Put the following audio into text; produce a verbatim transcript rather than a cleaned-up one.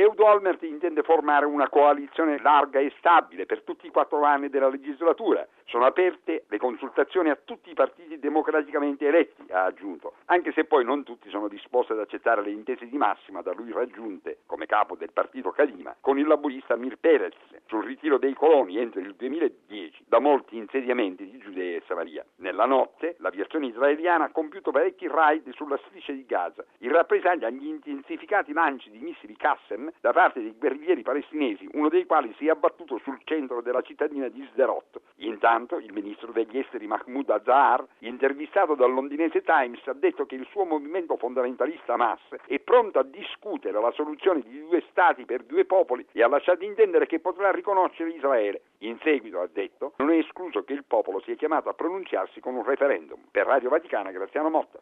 Ehud Olmert intende formare una coalizione larga e stabile per tutti i quattro anni della legislatura. Sono aperte le consultazioni a tutti i partiti democraticamente eletti, ha aggiunto, anche se poi non tutti sono disposti ad accettare le intese di massima da lui raggiunte come capo del partito Kadima con il laburista Amir Peretz sul ritiro dei coloni entro il duemiladieci da molti insediamenti di Giudea e Samaria. Nella notte l'aviazione israeliana ha compiuto parecchi raid sulla striscia di Gaza in rappresaglia agli intensificati lanci di missili Qassem da parte dei guerriglieri palestinesi, uno dei quali si è abbattuto sul centro della cittadina di Sderot. Intanto il ministro degli esteri Mahmoud Azzahar, intervistato dal londinese Times, ha detto che il suo movimento fondamentalista Hamas è pronto a discutere la soluzione di due stati per due popoli e ha lasciato intendere che potrà riconoscere Israele. In seguito, ha detto, non è escluso che il popolo sia chiamato a pronunziarsi con un referendum. Per Radio Vaticana, Graziano Motta.